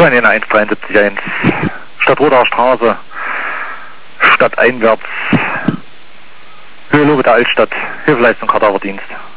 173.1, Stadtrodaer Straße, stadteinwärts, Höhe Lobe der Altstadt, Hilfeleistung Kadaverdienst.